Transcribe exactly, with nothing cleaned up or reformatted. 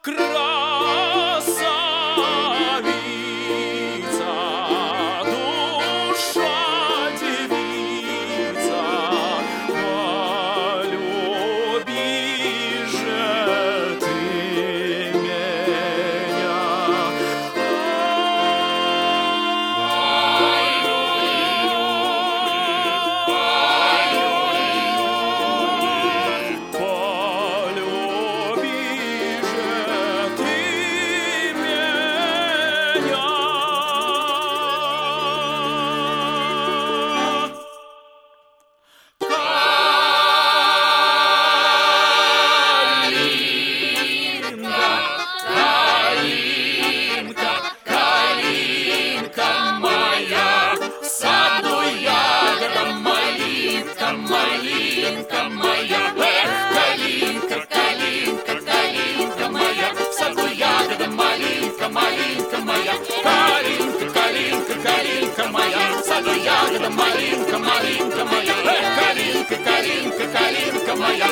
красавица, душа девица, полюби же ты меня. Полюби же ты меня. Калинка, калинка моя, в саду ягода малинка, малинка моя. Эх, калинка, калинка, калинка моя, в саду ягода малинка, малинка моя. Калинка, калинка, калинка моя, в саду ягода малинка, малинка моя. Эх, калинка, калинка, калинка моя,